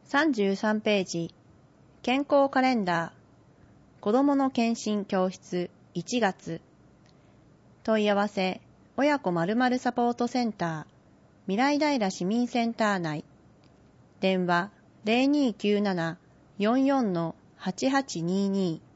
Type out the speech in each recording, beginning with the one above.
33ページ、健康カレンダー、子どもの検診教室1月、問い合わせ、親子〇〇サポートセンター、未来平市民センター内、電話0297-44-8822、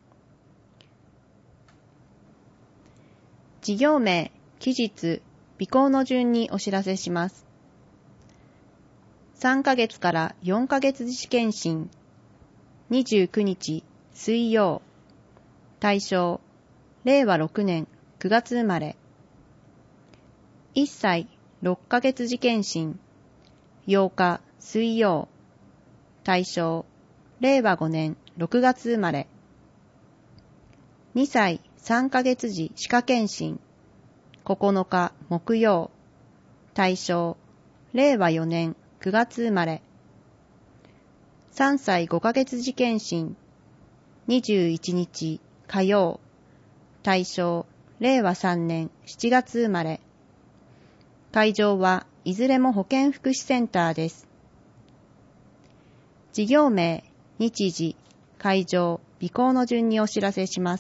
事業名、期日、備考の順にお知らせします。3ヶ月から4ヶ月自主検診、29日水曜、対象、令和6年9月生まれ。1歳6ヶ月自検診、8日水曜、対象、令和5年6月生まれ。2歳3ヶ月時歯科検診、9日木曜、対象、令和4年9月生まれ。3歳5ヶ月時検診、21日火曜、対象、令和3年7月生まれ。会場はいずれも保健福祉センターです。事業名、日時、会場、備考の順にお知らせします。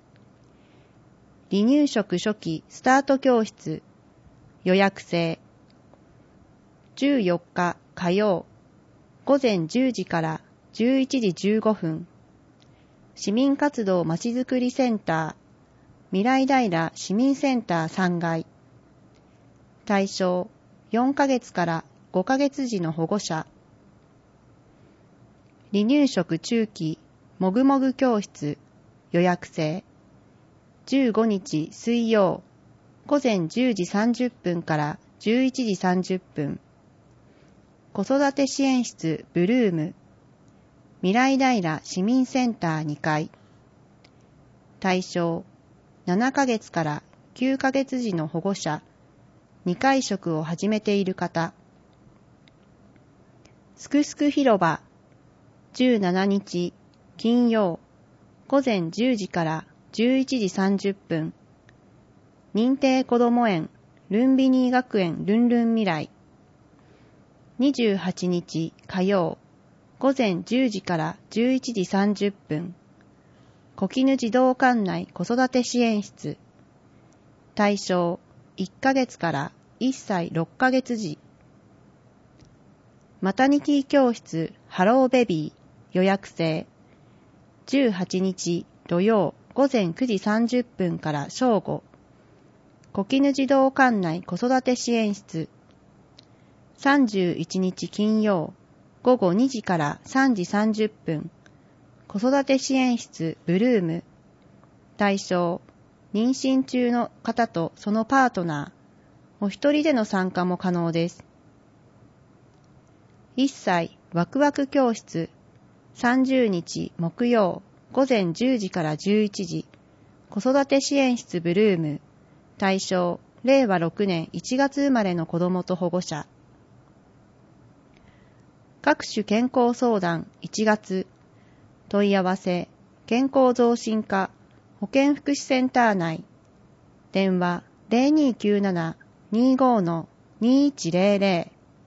離乳食初期スタート教室、予約制。14日火曜、午前10時から11時15分、市民活動まちづくりセンター、未来平市民センター3階。対象、4ヶ月から5ヶ月時の保護者。離乳食中期もぐもぐ教室、予約制。15日水曜、午前10時30分から11時30分。子育て支援室ブルーム、未来平市民センター2階。対象、7ヶ月から9ヶ月時の保護者、2回食を始めている方。すくすく広場、17日金曜、午前10時から11時30分。認定こども園ルンビニー学園ルンルン未来。28日火曜、午前10時から11時30分。小絹児童館内子育て支援室。対象、1ヶ月から1歳6ヶ月時。マタニティ教室ハローベビー、予約制。18日土曜、午前9時30分から正午。小絹児童館内子育て支援室。31日金曜、午後2時から3時30分。子育て支援室ブルーム。対象、妊娠中の方とそのパートナー。お一人での参加も可能です。1歳ワクワク教室。30日木曜、午前10時から11時。子育て支援室ブルーム。対象、令和6年1月生まれの子どもと保護者。各種健康相談1月。問い合わせ、健康増進課、保健福祉センター内。電話0297-25-2100。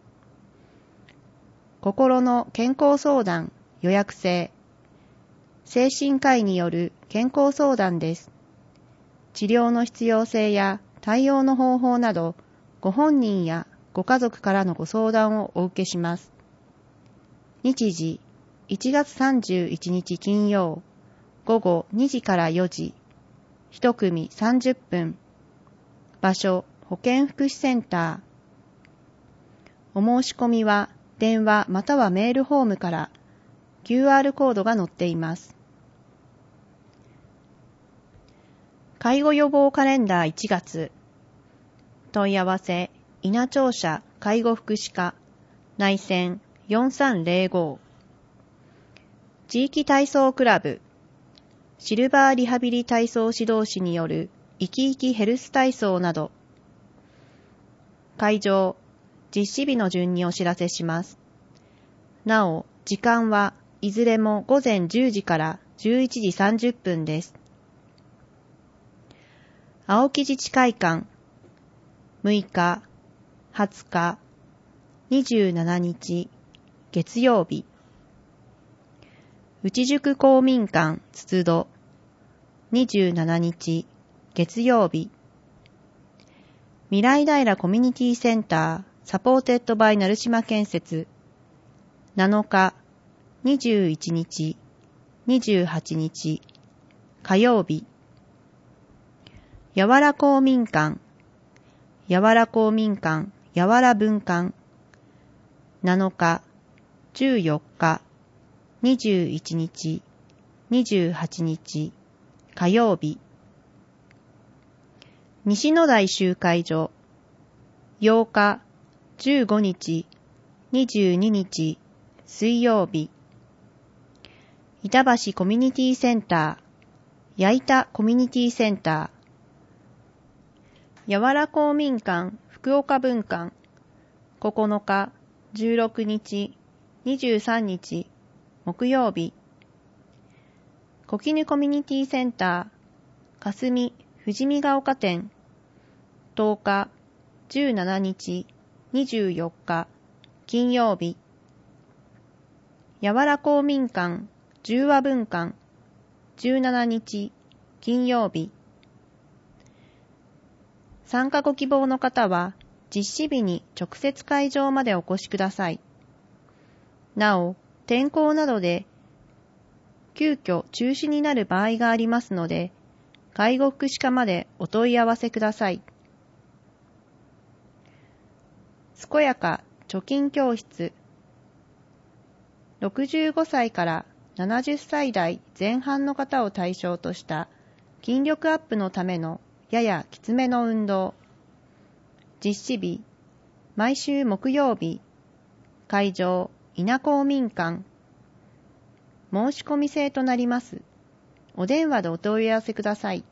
心の健康相談予約制。精神科医による健康相談です。治療の必要性や対応の方法など、ご本人やご家族からのご相談をお受けします。日時、1月31日金曜、午後2時から4時、1組30分。場所、保健福祉センター。お申し込みは、電話またはメールフォームから、QR コードが載っています。介護予防カレンダー1月。問い合わせ、稲庁舎介護福祉課、内線4305。地域体操クラブ、シルバーリハビリ体操指導士による生き生きヘルス体操など。会場、実施日の順にお知らせします。なお、時間はいずれも午前10時から11時30分です。青木自治会館、6日、20日、27日、 月曜日。内宿公民館つつど27日月曜日。未来平コミュニティセンターサポーテッドバイ成島建設7日21日28日火曜日。やわら公民館やわら公民館やわら分館7日14日21日28日火曜日。西野台集会所8日15日22日水曜日。板橋コミュニティセンター矢板コミュニティセンターやわら公民館福岡分館9日16日23日木曜日。小絹コミュニティセンター霞富士見ヶ丘店10日17日24日金曜日。やわら公民館十和分館17日金曜日。参加ご希望の方は実施日に直接会場までお越しください。なお、天候などで急遽中止になる場合がありますので、介護福祉課までお問い合わせください。健やか貯金教室65歳から70歳代前半の方を対象とした筋力アップのためのややきつめの運動。実施日毎週木曜日。会場稲公民館。申し込み制となります。お電話でお問い合わせください。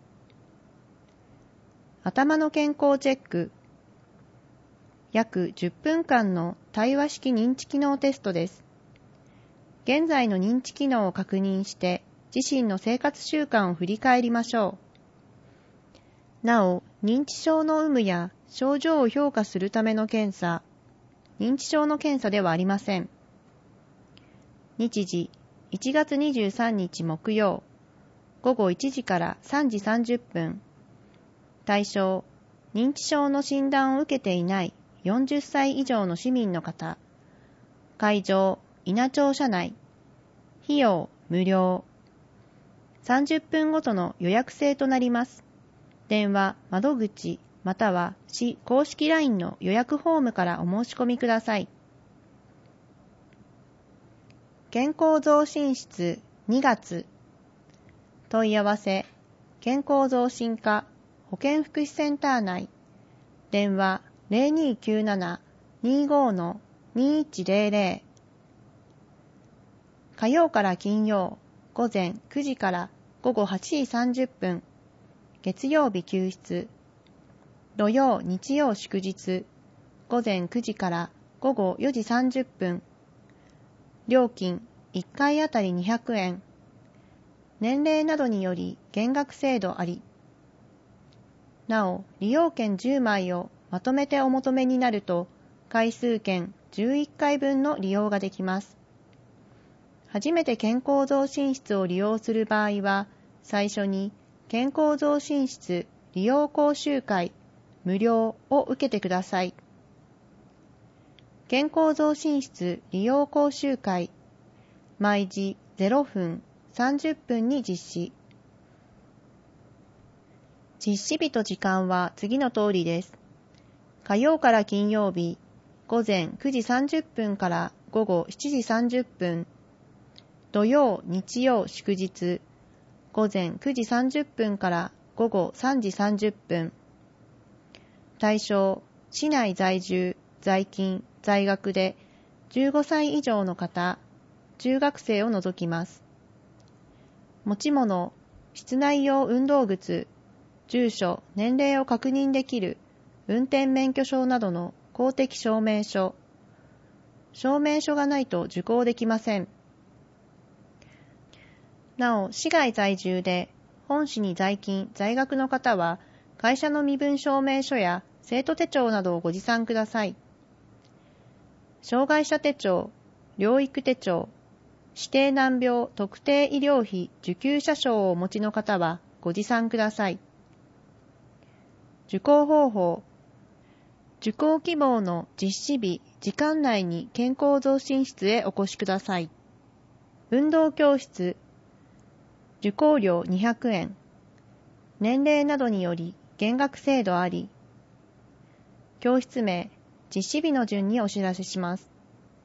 頭の健康チェック。約10分間の対話式認知機能テストです。現在の認知機能を確認して自身の生活習慣を振り返りましょう。なお、認知症の有無や症状を評価するための検査、認知症の検査ではありません。日時1月23日木曜午後1時から3時30分。対象、認知症の診断を受けていない40歳以上の市民の方。会場、稲町社内。費用、無料。30分ごとの予約制となります。電話、窓口、または市公式 LINE の予約フォームからお申し込みください。健康増進室2月。問い合わせ、健康増進課保健福祉センター内。電話0297-25-2100。火曜から金曜午前9時から午後8時30分。月曜日休日。土曜日曜祝日午前9時から午後4時30分。料金1回あたり200円。年齢などにより減額制度あり。なお、利用券10枚をまとめてお求めになると、回数券11回分の利用ができます。初めて健康増進室を利用する場合は、最初に健康増進室利用講習会無料を受けてください。健康増進室利用講習会、毎時0分30分に実施。実施日と時間は次の通りです。火曜から金曜日、午前9時30分から午後7時30分。土曜、日曜、祝日、午前9時30分から午後3時30分。対象、市内在住、在勤、在学で15歳以上の方、中学生を除きます。持ち物、室内用運動靴、住所、年齢を確認できる運転免許証などの公的証明書。証明書がないと受講できません。なお、市外在住で本市に在勤、在学の方は、会社の身分証明書や生徒手帳などをご持参ください。障害者手帳、 療育手帳、指定難病特定医療費受給者証をお持ちの方はご持参ください。受講方法。受講希望の実施日、時間内に健康増進室へお越しください。運動教室。受講料200円。年齢などにより減額制度あり。教室名、実施日の順にお知らせします。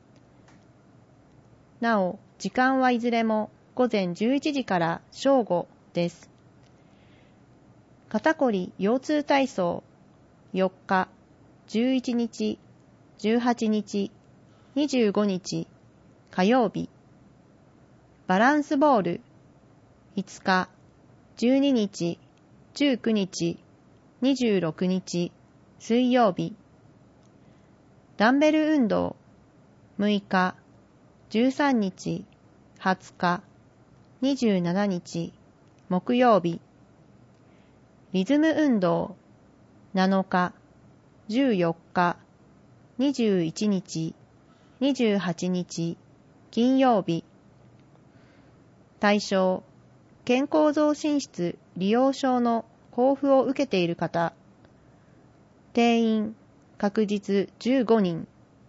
なお、時間はいずれも午前11時から正午です。肩こり腰痛体操、4日、11日、18日、25日、火曜日。バランスボール、5日、12日、19日、26日、水曜日。ダンベル運動、6日、13日、20日、27日、木曜日。リズム運動、7日、14日、21日、28日、金曜日。対象、健康増進室利用証の交付を受けている方。定員、確実15人。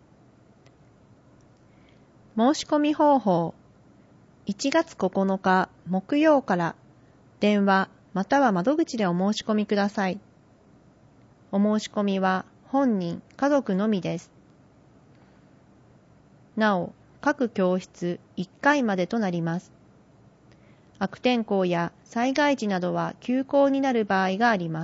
申し込み方法。1月9日木曜から電話または窓口でお申し込みください。お申し込みは本人、家族のみです。なお、各教室1回までとなります。悪天候や災害時などは休校になる場合があります。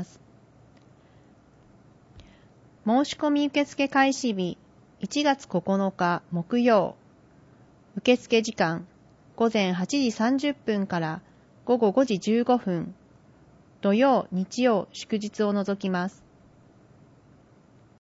申し込み受付開始日1月9日木曜。受付時間午前8時30分から午後5時15分。土曜、日曜、祝日を除きます。